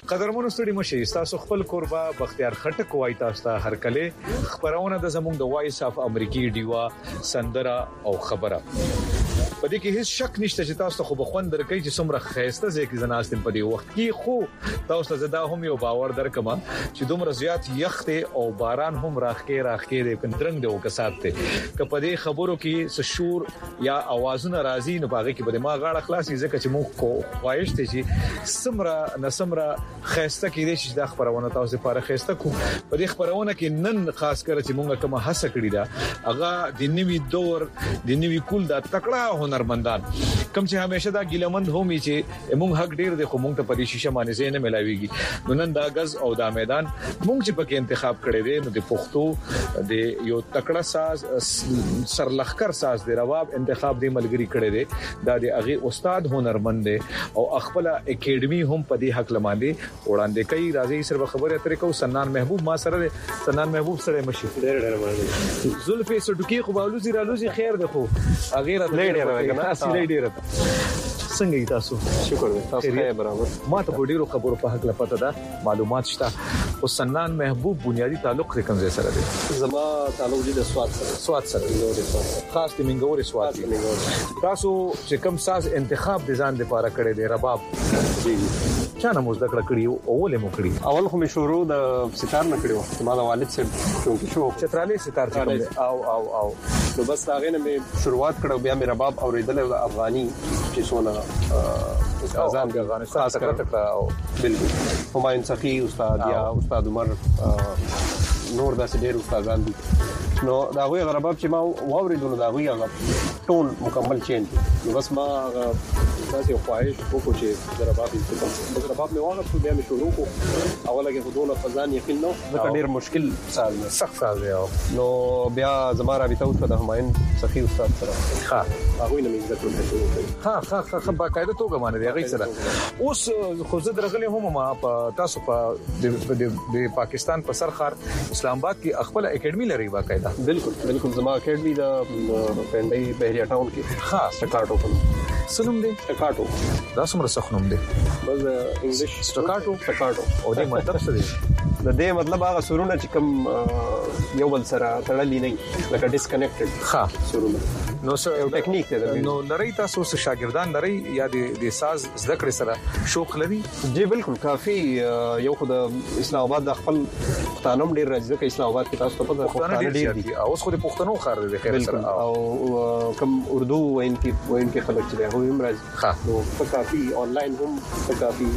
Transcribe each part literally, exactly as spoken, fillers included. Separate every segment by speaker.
Speaker 1: قدرمنو ستړي مشي تاسو خپل قربا بختیار خټک وای تاسو ته هر کله خبرونه د زموږ د وایس اف امریکي ډیوا سندره او خبره پدې کې هیڅ شک نشته چې تاسو خو بخوند درکې چې څومره خیسته ځکه زناستم په دې وخت کې خو تاسو ته زدا هم یو باور درکما چې دومره زیات یخته او باران هم راخکې راخکې د کندرنګ د وکسات ته ک په دې خبرو کې سشور یا اوازونه راځي نو باغې کې به ما غاړه خلاصي ځکه چې موږ کو خواهش ته چې سمره نسمره خیسته کې دې چې د خبرونه تاسو لپاره خیسته کو په دې خبرونه کې نن خاص کر چې موږ کومه هڅه کړې ده هغه د نیوي دور د نیوي کول دا تکړه هنرمندان کوم چې همیشه دا ګیلمند همي چې موږ حق ډیر د خو موږ ته په دې شیشه باندې زینه ملاويږي نو نن دا غز او دا میدان موږ چې پکې انتخاب کړی دی نو د پښتو د یو تکړه ساز سرلخر ساز د رباب انتخاب دی ملګری کړی دی دا د اغه استاد هنرمند دی او خپل اکیډمي هم په دې حق لماندي وړاندې کوي راځي سره خبره اترې کو سنان محبوب ما سره سنان محبوب سره مشي ډېر ډېر مړ زلفي سټوکی خو بالوزي رالوزي خیر ده خو غیره ډېر کنه اصلي ډېر څنګه تاسو
Speaker 2: شکر دی تاسو ښه برابر
Speaker 1: ما ته ډیرو خبرو په حق لپاره ده معلومات شته او سنان محبوب بنیادی تعلق کوم ځای سره دی
Speaker 2: زما تعلق دی د سواد سره
Speaker 1: سواد سره خاص د منګوري سواد تاسو چې کوم ساز انتخاب د ځان لپاره کړی دی رباب
Speaker 2: جی
Speaker 1: چا نه موږ دکړه کړیو او ولې مو کړی
Speaker 2: اول خو می شروع د ستار نه کړیو ما د والد سره چونکی شو
Speaker 1: چترالي ستار چې
Speaker 2: او او او نو بس هغه نه می شروعات کړو بیا می رباب اوریدل او افغاني چې څونه استادان د افغانستان څخه تکړه او بالکل همایون صفی استاد یا استاد عمر نور داسې ډېر استادان دي نو دا غوي غرباب چې ما واوریدل دا غوي هغه ټون مکمل چینج نو بس ما تاسو خواهش وکړو چې درباب دې درباب مې واغ په بیا مې شروع کو اوله کې خودونه فزان یقین نو دا ډېر مشکل سال دی
Speaker 1: سخت سال دی
Speaker 2: نو بیا زماره بيته او د همایون صفی استاد سره
Speaker 1: ها
Speaker 2: هغه نه مې ذکر وکړو
Speaker 1: ها ها ها باقاعده توګه باندې دی هغه سره اوس خو زه درغلی هم ما په تاسو په د پاکستان په سرخار اسلام آباد کې خپل اکیډمي لري باقاعده
Speaker 2: بالکل بالکل زما اکیډمي د پندای بهریا ټاون کې
Speaker 1: خاص
Speaker 2: سټاکاټو کوم
Speaker 1: سنوم دی
Speaker 2: سټاکاټو
Speaker 1: دا څومره سخنوم دی
Speaker 2: بس انګلیش
Speaker 1: سټاکاټو
Speaker 2: سټاکاټو
Speaker 1: او دې مطلب څه دی
Speaker 2: د دې مطلب هغه سرونه چې کوم یو بل سره تړلې نه لکه ډیسکنیکټډ
Speaker 1: ښه
Speaker 2: سرونه
Speaker 1: نو سره
Speaker 2: یو ټیکنیک دی
Speaker 1: نو لری تاسو سره شاګردان لري یا د ساز زده کړې سره شوق لري
Speaker 2: جی بالکل کافي یو خو د اسلام آباد د خپل پښتانه ډیر راځي چې اسلام آباد کې تاسو ته پته
Speaker 1: پښتانه ډیر دي اوس خو د پښتنو خار دی خیر سره
Speaker 2: او کوم اردو وین کې وین کې خلک چې هغه هم راځي
Speaker 1: ښه
Speaker 2: نو په کافي آنلاین هم کافي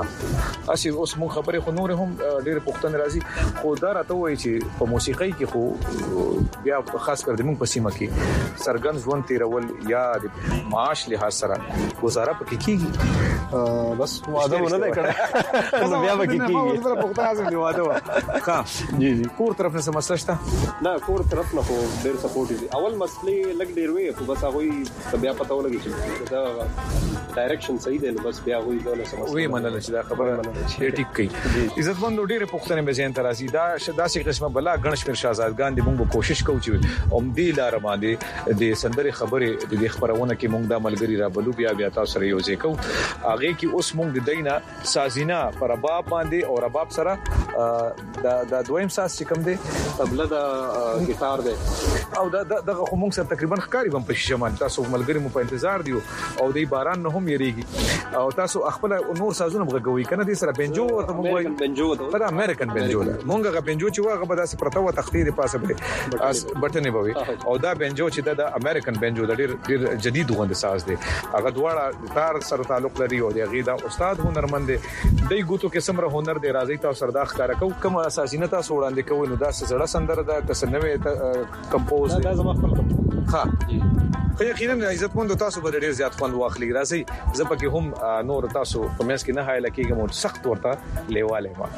Speaker 1: ښه اسی اوس مون خبرې خو نور هم ډیر پښتون راځي خو دا راته وایي چې په موسیقۍ کې خو بیا خاص کر د مونږ په سیمه کې سرګن ژوند تیرول یا د معاش لحاظ سره گزاره پکې کیږي
Speaker 2: بس واده ونه نه کړه نو بیا پکې کیږي
Speaker 1: سره پښتو حاصل دی واده ښه جی جی کور طرف نه مسله شته
Speaker 2: نه کور طرف نه خو ډیر سپورټ دي اول مسلې لګ ډیر وي خو بس هغه بیا پته ولګي چې دا ډایرکشن صحیح دی نو بس بیا هغه دا سمسله
Speaker 1: وی منل چې دا خبره نه ټیک کوي عزت مند ډیره پښتنه به ځین ترازی دا شدا سي قسمه بلا غنش پر شاهزادګان دی موږ کوشش کوو چې اوم دی لار باندې د سندري خبره د خبرونه کې موږ د ملګری را بلو بیا بیا تاسو سره یو ځکو هغه کې اوس موږ د دینه سازینا پر رباب باندې او رباب سره د د دویم ساز چې کوم دی
Speaker 2: تبله د گیتار دی
Speaker 1: او دا دغه خو موږ سره تقریبا ښکاری بم په شمال تاسو ملګری مو په انتظار دیو او د باران نه هم یریږي او تاسو خپل نور سازونه بغوي کنه دي سره بنجو ورته موږ
Speaker 2: بنجو
Speaker 1: ته دا امریکن بنجو موږ غ بنجو چې واغه به داسې پرتاوه تخطیر پاسه به بټنې بوي او دا بنجو چې د امریکن بنجو د ډیر ډیر جدید غوند ساز دی هغه دواړه تار سره تعلق لري او د غیدا استاد هنرمند دی د ګوتو کې سمره هنر دی راځي تاسو سره دا ښکارا کو کوم اساسینه تاسو وړاندې کوي نو دا زړه سندره دا کسنوي کمپوز
Speaker 2: دا زما خپل
Speaker 1: ها خو یقینا عزت مند تاسو به ډیر زیات خوند واخلي راځي زپکه هم نور تاسو په مېس کې نه هاي لکېږم او سخت ورته لیواله ما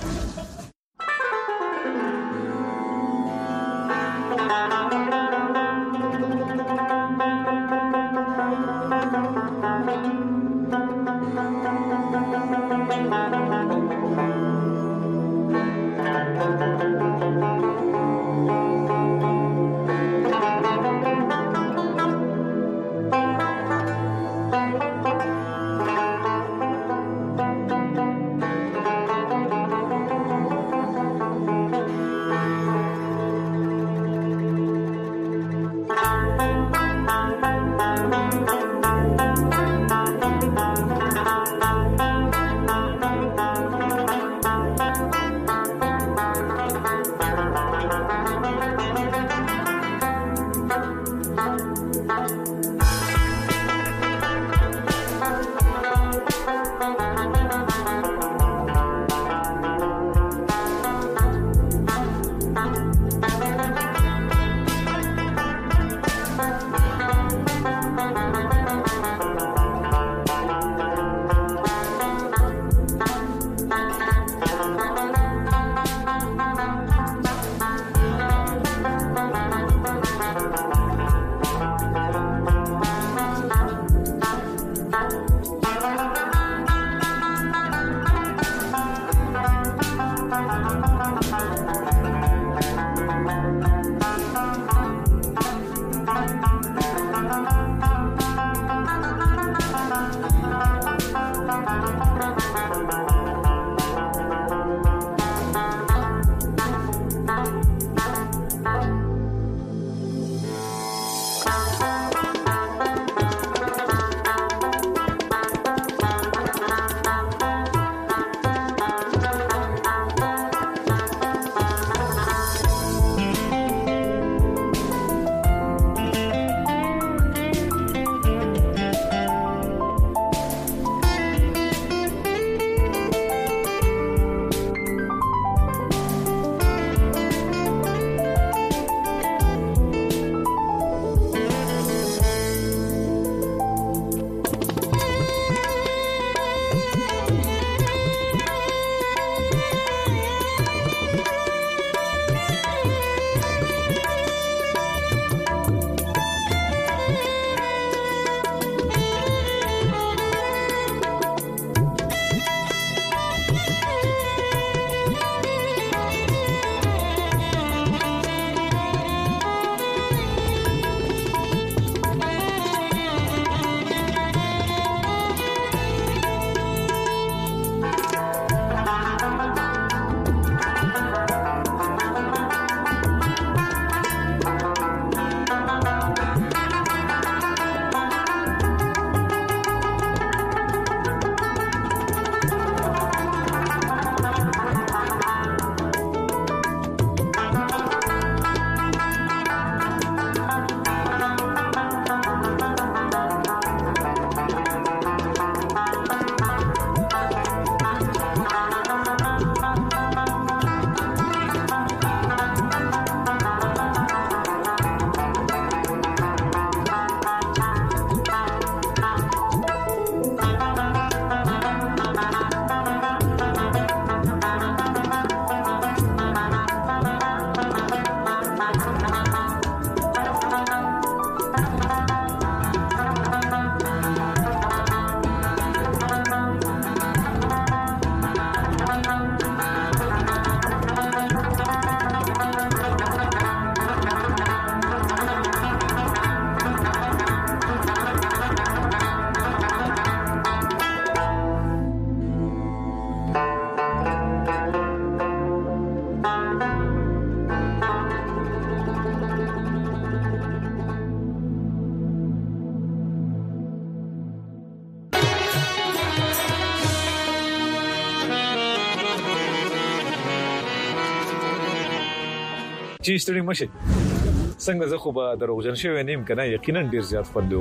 Speaker 1: چې ستړي مشه څنګه زه خو به دروغجن شوی نیم کنه یقینا ډیر زیات خوند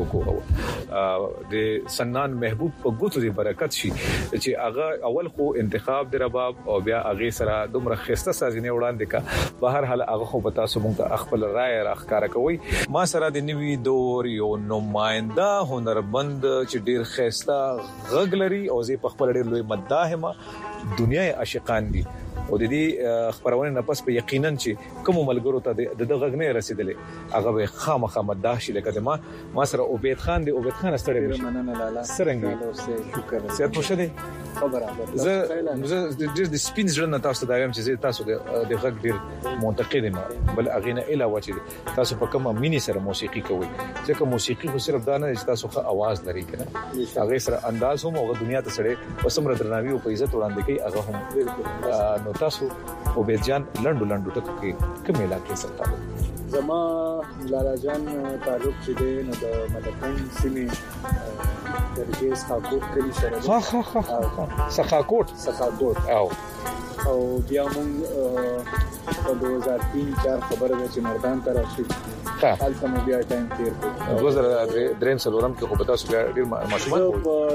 Speaker 1: وکړو د سنان محبوب په ګوتو دی برکت شي چې هغه اول خو انتخاب د رباب او بیا هغه سره دومره خسته سازینه وړاندې کا په هر حال هغه خو پتا سو مونږ خپل رائے راخکاره کوي ما سره د نوي دور یو نماینده هنرمند چې ډیر خسته غږ لري او زه په خپل ډیر لوی مداحمه دنیا عاشقان دي او د دې خبرونه نه پس په یقینا چې کوم ملګرو ته د دغه غنې رسیدلې هغه به خامخا مداح شي لکه ما ما سره عبید خان دی عبید خان ستړي
Speaker 3: مننه لاله
Speaker 1: سرنګي
Speaker 3: شکر
Speaker 1: سیادت مشه دی
Speaker 3: خبره
Speaker 1: زه زه د سپین ژوند تاسو ته وایم چې تاسو د غږ ډیر منتقد ما بل اغینه اله واچي تاسو په کومه مینی سره موسیقي کوي ځکه موسیقي خو صرف دا نه چې تاسو ښه आवाज لري کنه هغه سره انداز هم او دنیا ته سره وسمره درناوي او په عزت وړاندې کوي هغه هم نو تاسو عبید جان لندو لندو ټکو کې کوم علاقې سره
Speaker 3: زما لالا جان تعلق چې دی نو د ملکان سیمې درګه سخاکوټ کلی سره
Speaker 1: ها ها ها سخاکوټ
Speaker 3: سخاکوټ
Speaker 1: او
Speaker 3: او بیا موږ په دوه هزار تین چار خبره ده چې مردان ته راشي حالته مو بیا ټایم تیر کړ
Speaker 1: دوه هزار درې سلورم کې خو په تاسو ډیر ماشومان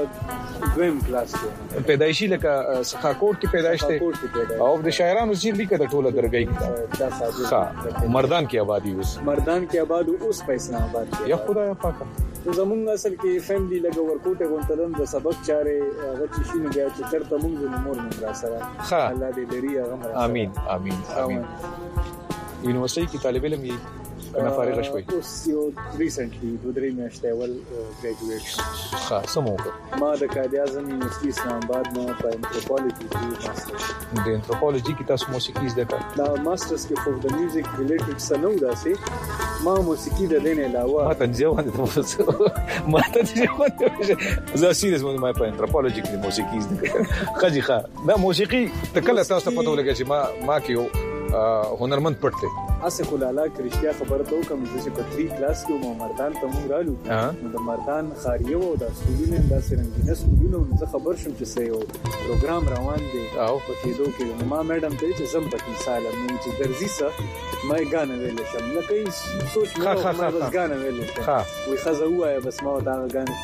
Speaker 3: په دویم کلاس کې
Speaker 1: پیدایشي لکه سخاکوټ کې پیدایش ته او د شاعرانو چې لیکه د ټوله درګي کې ښه مردان کې آبادی اوس
Speaker 3: مردان کې آباد اوس په اسلام آباد کې
Speaker 1: یا خدای پاک
Speaker 3: زمونږ اصل کې فیملی لګ ورکوټه غونټلم د سبق چارې هغه چې شینو بیا چې ترته موږ د مور مونږ را سره الله دې لري هغه
Speaker 1: امين امين امين یونیورسيټي کې طالب علم یې کنه فارغ شوي
Speaker 3: اوس یو ریسنټلی دوه درې میاشتې اول ګریجویټ
Speaker 1: ښه سمو
Speaker 3: ما د قائد اعظم یونیورسيټي اسلام آباد نه په انثروپولوژي کې ماستر
Speaker 1: د انثروپولوژي کې تاسو موسیقي زده کړه
Speaker 3: دا ماسترز کې فور د میوزیک ریلیټډ سنو داسې ما موسیقي د دین علاوه
Speaker 1: ما تنځه باندې ما تنځه باندې زه سیریس مې ما په انثروپولوژي کې موسیقي زده کړه خجي ښه دا موسیقي تکله تاسو ته پته ولګی چې ما ما کې یو هنرمند پټه
Speaker 3: اسه کولاله کرشتیا خبره ته کوم چې په تری کلاس کې مو مردان ته مونږ رالو نو د مردان خاریو او د سکولونو د سرنګینه سکولونو زه خبر شوم چې سيو پروګرام روان دی او په دې دوه کې ما میډم ته چې زم په مثال مې چې درځي سره ما غانه ویل شم نه کوي سوچ مې ما بس غانه ویل شم وي خزه وایا بس ما دا غانه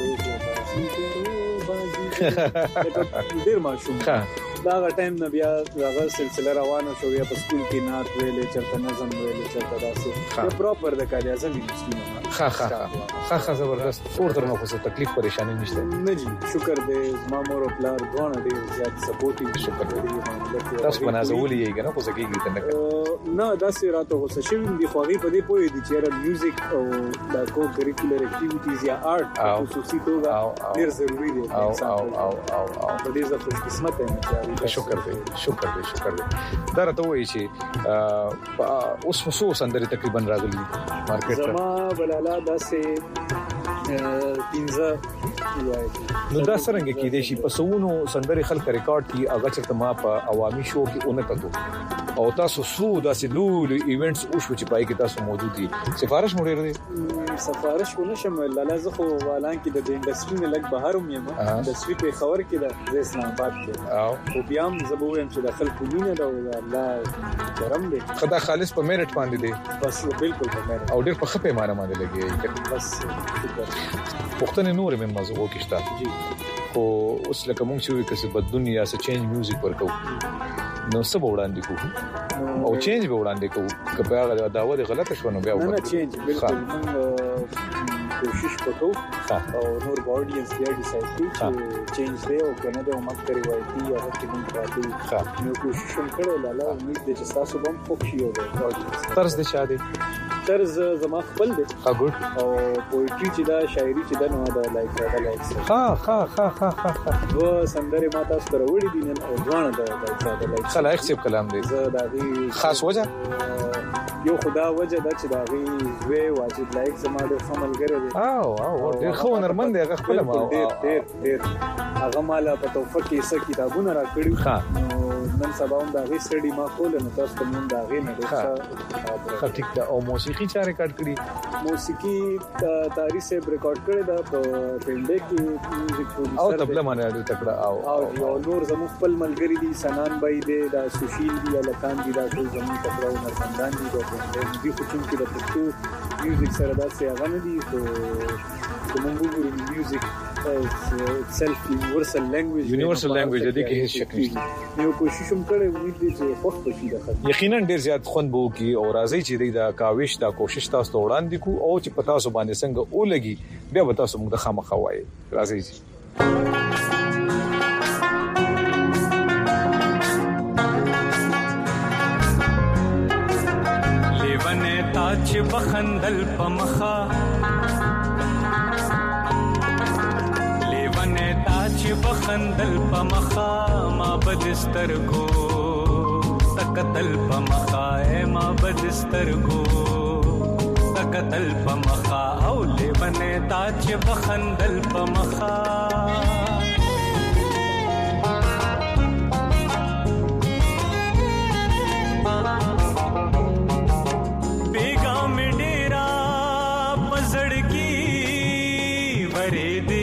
Speaker 3: ته ډیر ماشوم دا غ ټایم نه بیا هغه سلسله روانه شو بیا په سکول کې نات ویلې چرته نظم ویلې چرته داسې پراپر د کاري اعظم یونیورسيټي
Speaker 1: ها ها ها ها زبردست فور درنه خو څه تکلیف پریشانی نشته
Speaker 3: نه جی شکر دې ما مور او پلار دوه ډیر زیات سپورټي
Speaker 1: شکر دې تاسو بنازولې یې کنه خو ځکه
Speaker 3: نه نه داسې راته خو څه شوی دی خو غي په دې پوي دي چې میوزیک او دا کو کریکولر اکټیویټیز یا آرټ خصوصي توګه ډیر ضروری دي
Speaker 1: او او او او
Speaker 3: په دې ځکه خوش قسمت یم
Speaker 1: شکر دې شکر دې شکر دې دا راته وایي چې اوس خصوص اندر تقریبا راغلي مارکیټ
Speaker 3: زما بلاله داسې پینځه
Speaker 1: نو دا څنګه کې دي شي په سونو سندري خلک ریکارډ کی هغه چې ما په عوامي شو کې اونې کتو او تاسو سو داسې لولو ایونټس او شو چې پای کې تاسو موجود دي سفارش مو لري
Speaker 3: سفارش ونه شم لاله زه خو والان کې د انډستری نه لګ بهر یم انډستری په خبر کې د اسلام آباد کې او بیا هم زبویم چې د خلکو مینه دا الله کرم دی
Speaker 1: خدای خالص په میرټ باندې دی
Speaker 3: بس بالکل په میرټ
Speaker 1: او ډېر په خپه معنی باندې لګي
Speaker 3: بس
Speaker 1: پښتنه نور مې مزغو کې شته جی خو اوس لکه مونږ چې کسب د دنیا سره چینج میوزیک ورکو نو سبا وړاندې کوو او چینج به وړاندې کوو که په هغه داوا د غلطه شو نو بیا
Speaker 3: نه نه چینج بالکل موږ کوشش وکړو او نور اډینس بیا ډیسایډ کړي چې چینج دی او کنه د عمر کوي وایي هغه کې موږ راځي نو کوشش هم کړو لاله امید دې چې تاسو هم خوښ شئ او
Speaker 1: طرز د شاده
Speaker 3: طرز زما خپل دی
Speaker 1: ها ګډ
Speaker 3: او پوئټری چې دا شاعري چې دا نو دا لایک دا لایک
Speaker 1: ها ها ها ها ها
Speaker 3: و سندره ما تاسو ته وړي دي نن او ځوان دا دا لایک
Speaker 1: خلایق سیب کلام دی
Speaker 3: زه دا غي
Speaker 1: خاص وجه
Speaker 3: یو خدا وجه دا چې دا غي وی واجب لایک زما د خمل ګره دی
Speaker 1: او او ډېر خو نرمند دی خپل ما
Speaker 3: ډېر ډېر ډېر هغه مال په توفه کې څه کتابونه را کړی
Speaker 1: ها
Speaker 3: نن سبا هم دا غي سټډي ما کول نو تاسو ته مونږ دا غي نه ښه
Speaker 1: ښه ټیک دا او موسیقي چا ریکارډ کړی
Speaker 3: موسیقي تاریخ سے ریکارډ کړی دا په پنده کې میوزیک پروډوسر
Speaker 1: او تبله باندې اړو تکړه او
Speaker 3: او یو نور زمو خپل ملګری دي سنان بای دی دا سوشیل دی لکان دی دا ټول زمو تکړه او نرخندان دي د دې خصوص کې د پښتو میوزیک سره دا څه هغه نه دي خو کومو ګورو میوزیک itself universal language
Speaker 1: universal language دې کې هیڅ شک نشته
Speaker 3: یو کوشش هم کړی امید دي چې خوښ بشي د خلک
Speaker 1: یقینا ډیر زیات خوند بو کی او راځي چې دا کاوش دا کوشش تاسو ته وړاندې کو او چې پتا سو باندې څنګه اولګي بیا به تاسو موږ د خامخا وایي راځي
Speaker 4: لیونه تاج بخندل پمخا چې بخندل پمخا ما بدسترګو تکتل پمخا ما بدسترګو تکتل پمخا او لیونه تا چې بخندل پمخا بیگا می ډیرا پزړګي ورې دې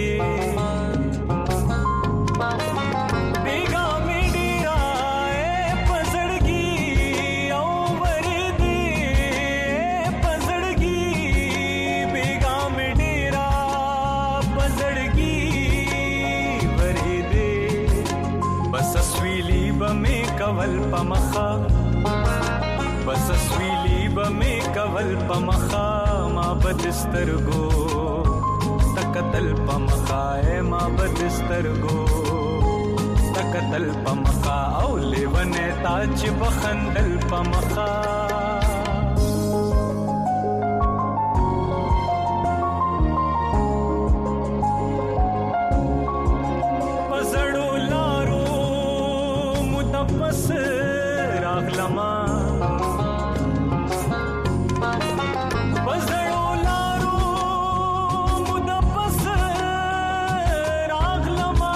Speaker 4: کول پمخا بس سویلی بمې کول پمخا ما بدسترګو تکتل پمخا ما بدسترګو تکتل پمخا او لیونه تاج بخندل پمخا بس راغلما بزړو لارو مدبس راغلما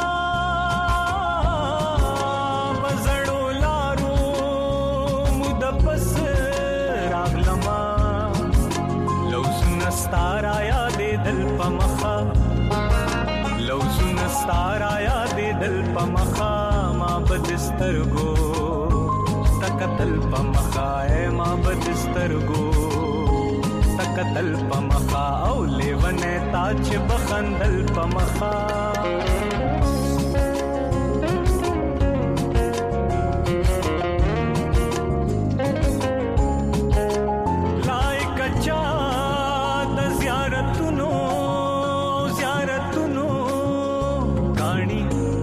Speaker 4: بزړو لارو مدبس راغلما لوزن ستارا یاد دل پمخا لوزن ستارا یاد دل پمخا بدسترګو تکتل پمخا ما بدسترګو تکتل پمخا او لیونه تاج بخندل پمخا لایک چا د زیارتونو زیارتونو کانی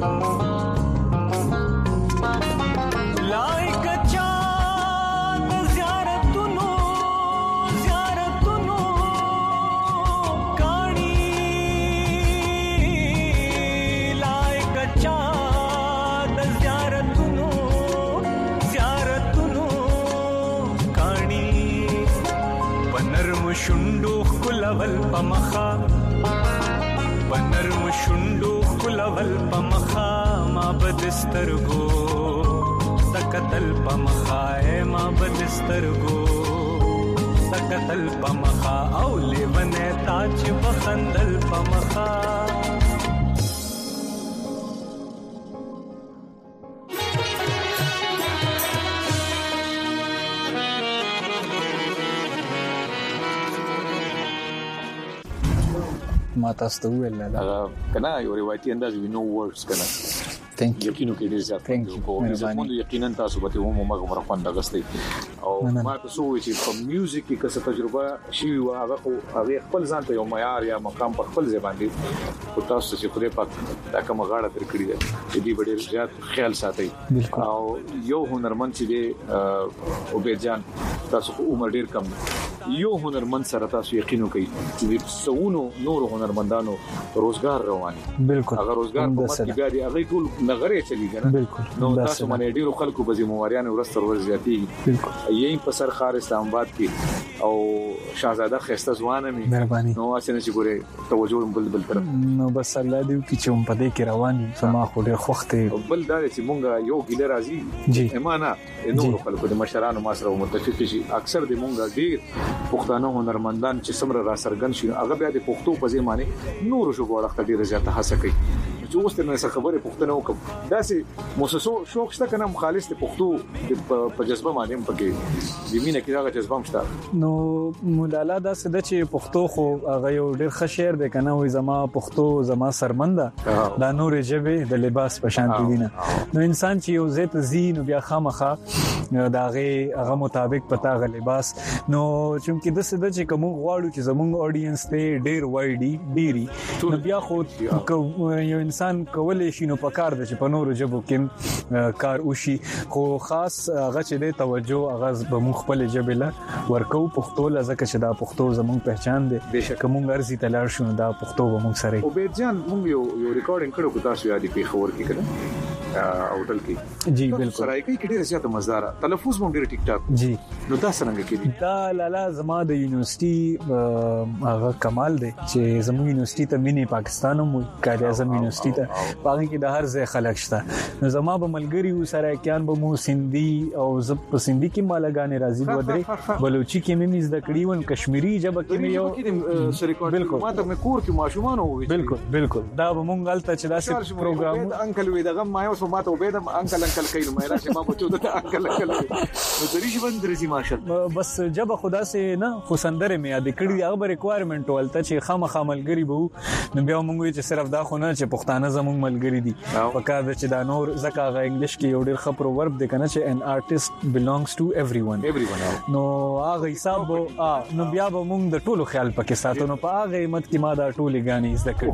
Speaker 4: شوندو خلول پمخا پنرم شوندو خلول پمخا ما بدسترګو تکتل پمخا ما بدسترګو تکتل پمخا او لیونه تاج بخندل پمخا
Speaker 5: ما تاسو ته ویل نه
Speaker 1: کنه یو روایتي انداز وینو ورډز کنه
Speaker 5: ثانک یو
Speaker 1: یقینو کې ډیر زیات
Speaker 5: ثانک یو
Speaker 1: مهرباني یقینا تاسو به هم موږ مرخوان دغستې او ما تاسو چې په میوزیک کې څه تجربه شي او هغه هغه خپل ځان ته یو معیار یا مقام په خپل ځبان دي او تاسو چې خدای پاک دا کوم غاړه تر کړی ده چې دې ډیر زیات خیال ساتي او یو هنرمند چې دی او به ځان تاسو عمر ډیر کم یو هنرمند سره تاسو یقینو کوي چې څونو نور هنرمندانو روزګار رواني
Speaker 5: بالکل
Speaker 1: هغه روزګار په مت کې بیا دی هغه ټول نغره چلی کنه نو تاسو باندې ډیرو خلکو به ذمہواریان ورسره ور زیاتی بالکل یې په سر خار اسلام آباد کې او شاهزاده خسته ځوانه می
Speaker 5: مهرباني
Speaker 1: نو اسنه چې ګوره توجه بل بل طرف
Speaker 5: نو بس الله دې کی چې په دې کې روان یو سما خو ډېر خوخته
Speaker 1: بل دا چې مونږه یو ګیله راځي
Speaker 5: جی
Speaker 1: ایمانه نور خلکو د مشرانو ما سره متفق شي اکثر د مونږه ډیر پښتانه هنرمندان چې سمره را سرګن شي هغه بیا د پښتو په ځمانه نور شو غوړخت ډیر زیاته هڅه کوي چې اوس تر نن خبره پښتنه وکم دا سي موسسو شوق شته کنه مخالص د پښتو په جذبه باندې پکې د مینه کې هغه جذبه مشته
Speaker 5: نو مولانا دا څه د چې پښتو خو هغه یو ډیر ښه شعر دی کنه وای زما پښتو زما سرمنده دا نور جبه د لباس په شان دي نه نو انسان چې یو زیت زین بیا خامخه دا هغه مطابق پتا غ لباس نو چې د څه د چې کوم غواړو چې زموږ اډینس ته ډیر وایډي ډیری نو بیا خو یو انسان کولای شي نو پکار د چې په نورو جبو کې کار وشي خو خاص هغه چې د توجه هغه به مخ خپل جبله ورکو پښتو لزکه چې دا پښتو زموږ پہچان دی کوم ارزي تلار شو دا پښتو به موږ سره
Speaker 1: او به ځان موږ یو یو ریکارډینګ کړو کو تاسو یادې په خبر کې کړه او دل کې
Speaker 5: جی بالکل
Speaker 1: سره کې ډېر زیات مزدار تلفظ مونږ ډېر ټیک ټاک
Speaker 5: جی
Speaker 1: نو دا څنګه کې
Speaker 5: دا لالا زما د یونیورسيټي هغه کمال دی چې زموږ یونیورسيټي ته مینی پاکستان مو قائد اعظم یونیورسيټي ته باغ کې د هر ځای خلک شته نو زما به ملګری سره کېان به مو سندي او زب په سندي کې مالګانې راځي ودرې بلوچي کې مې زده کړی ون کشمیری جبه کې مې یو
Speaker 1: بالکل ما ته مې کور کې ماشومان وې
Speaker 5: بالکل بالکل دا به مونږ الته چې دا څه پروګرام
Speaker 1: انکل وې دغه ما یو سو ما ته وبېدم انکل انکل کایلو مې راشه ما بچو د انکل انکل نو درې ژوند درځي ماشاءالله
Speaker 5: بس جبه خدا سي نه خو سندره مې یاد کړی هغه ریکوایرمنت ولته چې خامخا ملګری بو نو بیا مونږ چې صرف دا خو نه چې پښتانه زموږ ملګری دي پکار د چې دا نور زکه غ انګلیش کې یو ډېر خبر ورب دی کنه چې ان آرټیست belongs to everyone
Speaker 1: everyone
Speaker 5: نو هغه حساب نو بیا به مونږ د ټولو خیال پکې ساتو نو په هغه قیمت کې ما دا ټولې غانې زده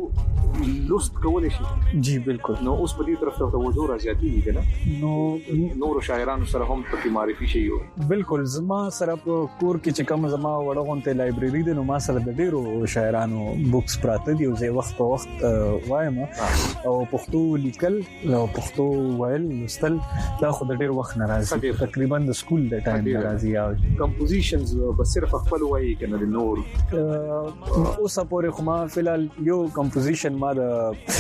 Speaker 1: کړو لوست کولای شي
Speaker 5: جی بالکل
Speaker 1: نو اوس په دې طرف ته توجه راځي دي نه
Speaker 5: نو
Speaker 1: نور شاعرانو سره هم پکې معرفي شي یو
Speaker 5: بالکل زما سره په کور کې چې کوم زما وړغونته لایبرری دی نو ما سره د ډیرو شاعرانو بوکس پراته دي او زه وخت په وخت وایم او پښتو لیکل او پښتو ویل لوستل دا خو د ډیر وخت ناراضي تقریبا د سکول د ټایم ناراضي او
Speaker 1: کمپوزیشنز بس صرف خپل وایي کنه د نور
Speaker 5: اوس پورې خو ما فلال یو کمپوزیشن ما د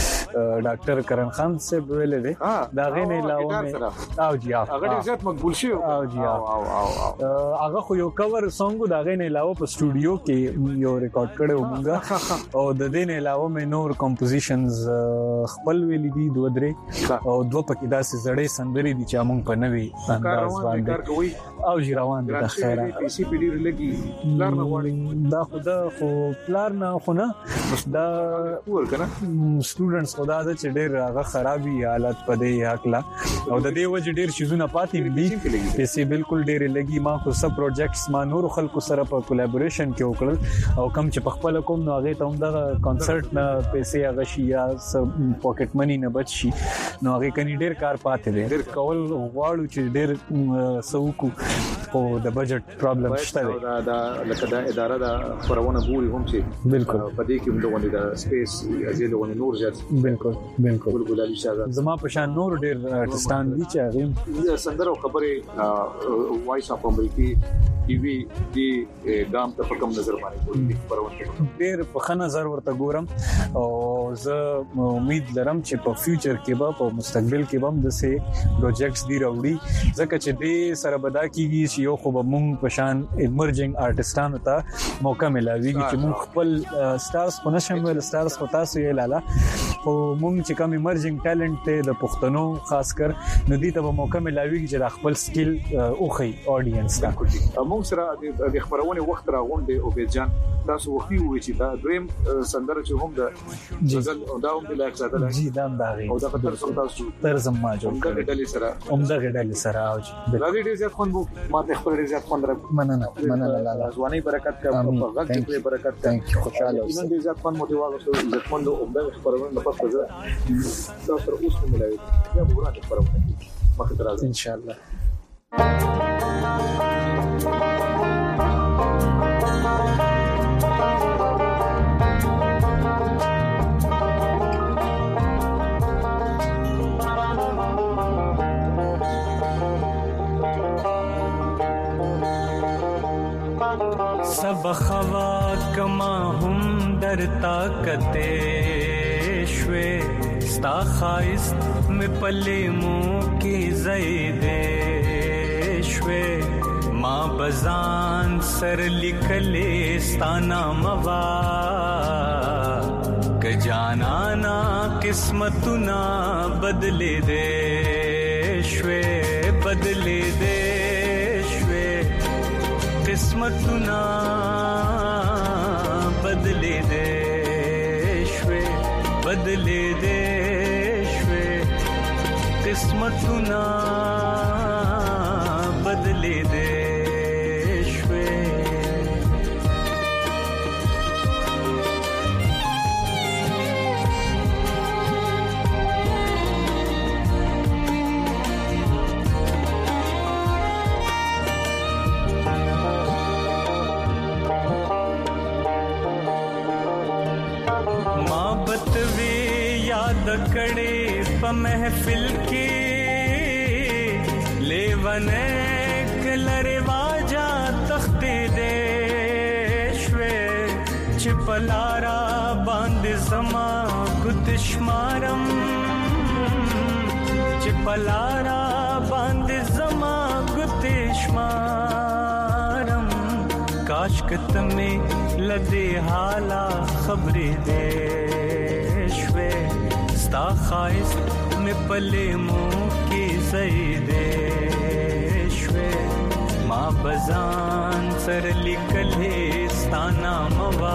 Speaker 5: ډاکټر کرن خان صاحب ویلې دي دا غینه علاوه مې او جی
Speaker 1: هغه ډیر زیات مقبول شي
Speaker 5: او جی او هغه خو یو کور سونګ دا غینه علاوه په سټوډیو کې یو ریکارډ کړو مونږه او د دې علاوه مې نور کمپوزیشنز خپل ویلې دي دوه درې او دوه پکې داسې زړې سندري دي چې موږ په نوي انداز باندې او جی روان دي خیره
Speaker 1: پی سی پی ډیر لګي پلار نه وړي
Speaker 5: دا خدا خو پلار نه خو نه دا
Speaker 1: ورکنه
Speaker 5: سټوډنټس خدا د چې ډېر هغه خرابي حالت پدې حقلا او د دې وجه ډېر شیزونه پاتې دي پیسې بالکل ډېر لګي ما خو سب پروجیکټس ما نور خلکو سره په کولیبوریشن کې وکړل او کم چې په خپل کوم نو هغه ته هم د کانسرت نه پیسې هغه شي یا پاکټ منی نه بچ شي نو هغه کني ډېر کار پاتې دي ډېر کول غواړو چې ډېر سوکو او د بجټ پرابلم شته دی
Speaker 1: دا دا لکه دا اداره دا خبرونه ګوري هم چې
Speaker 5: بالکل
Speaker 1: په دې کې موږ د سپیس ازیله ونه نور زیات
Speaker 5: بالکل بالکل
Speaker 1: بالکل علي شاهزاده
Speaker 5: زما په شان نور ډېر آرټستان دي چې هغه
Speaker 1: سندره خبره وایس اف امریکي ټي وي دی ګام ته په کوم نظر باندې ګوري خبرونه
Speaker 5: ډېر په ښه نظر ورته ګورم او زه امید لرم چې په فیوچر کې به په مستقبل کې به هم د سه پروجیکټس دی راوړي ځکه چې دې سره بدا کیږي چې یو خو به مونږ په شان ایمرجنګ آرټستانو ته موقع ملاويږي چې مونږ خپل سټارز په نشم ول سټارز په تاسو یې لاله او مونږ چې کوم ایمرجنګ ټالنت ته د پښتنو خاص کر ندی ته موقع ملاويږي چې خپل سکل اوخی اډینس ته
Speaker 1: مونږ سره د خبرونه وخت راغونډه او بیجان تاسو وختي وې چې دا دریم سندره چې هم د غزل دا هم د لایق ساده
Speaker 5: جی دا هم دا غي
Speaker 1: او دا تر څو تاسو
Speaker 5: ترزم ما جوړ
Speaker 1: کړل ډلې سره
Speaker 5: هم دا ډلې سره او
Speaker 1: چې دا ډېر زیات خوند وو ما ته خپل ډېر زیات خوند راکړ
Speaker 5: مننه مننه لاله
Speaker 1: ځواني برکت کا په غږ کې برکت
Speaker 5: کا خوشاله اوسه
Speaker 1: ډېر زیات خوند مو دی واغسته عزت مند او د خبرونه په پخته دا تر اوسه ملایوي یا وګورئ خبرونه مخه تر
Speaker 5: ان شاء الله
Speaker 6: Bye.
Speaker 4: کما هم در طاقته شوه ستا خایست می پلیمو کی زیده شوه ما بزان سر لکلی ستا ناموا که جانانا قسمتنا بدلی دے شوه بدلی دے قسمتنا بدلی دے شوے بدلی دے شوے قسمتنا بدلی دے شوے दकड़े प महफिल की लेवने कलरे वाजा तख्ती दे शवे चिपलारा बांध जमा गुतश्मारम चिपलारा बांध जमा गुतश्मारम काशकत में लदे हाला खबरी दे शवे ता खाइस में पले मुँह की ज़ईदे शवे माँ बजान सर लिखले स्ताना मवा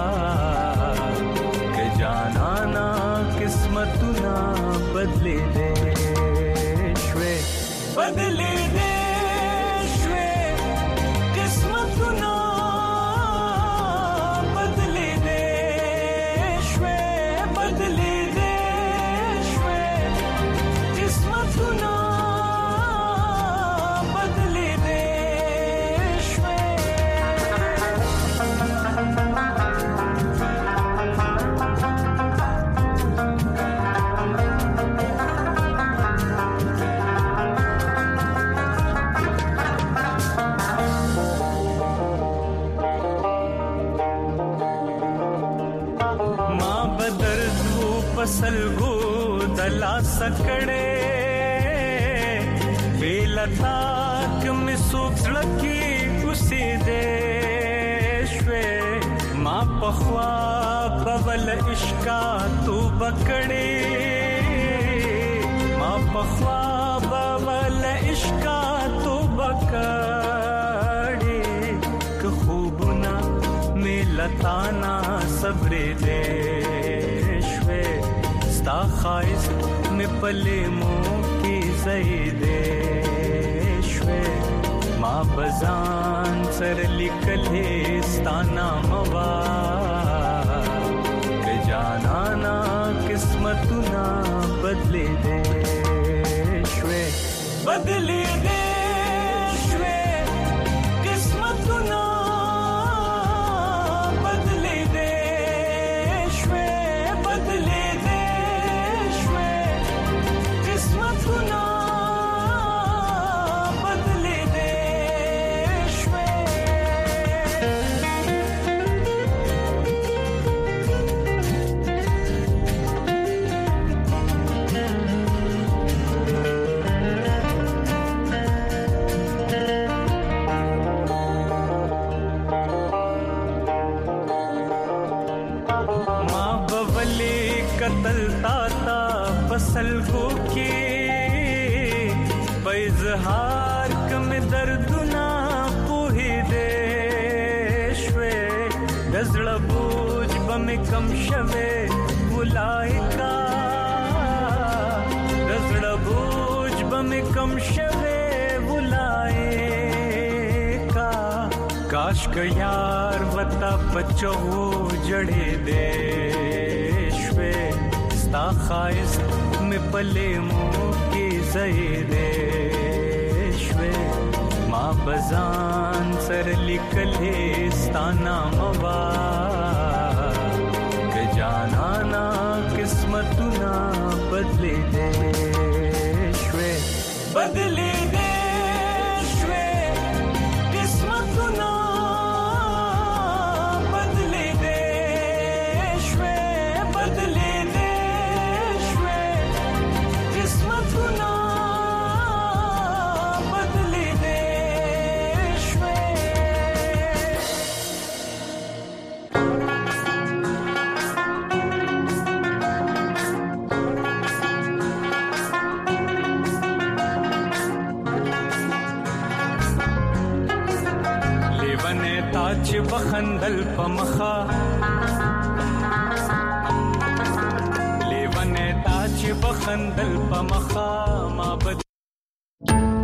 Speaker 4: के जानाना किस्मतुना बदले दे शवे बदले दे शवे किस्मतुना बदले दे शवे बदले सुना बदले दे शवे माँ बदर धू पसल गो दला सकड़े बेलताक में सुखलकी उसी देशवे माँ पखवा बवल इश्का तू बकड़े माँ पखवा बवल इश्का तू बकड़े कि खूबना में लताना सबरे देशवे स्ता खाइस में पले मुँह की ज़ईदे शवे माँ बजान सर लिखले स्ताना मवा के जानाना किस्मतुना बदले दे शवे बदले दे शवे किस्मतुना बदले दे शवे बदले दे शवे किस्मतुना बदले दे शवे माँ बवली कतल ताता फसल गो की पैजहार कम दर्दुना पूही दे शवे गजड़ बूझ बमे कम शवे बुलाइका गजड़ बूझ बमे कम शवे बुलाइका काश का यार वता बच्चो जड़े दे शवे स्ता खाइस में पले मुँह की ज़ईदे शवे माँ बजान सर लिखले स्ताना मवा के जानाना किस्मतुना बदले दे शवे बदले दे शवे किस्मतुना बदले چې بخندل پمخا لیونه تا چې بخندل پمخا ما بد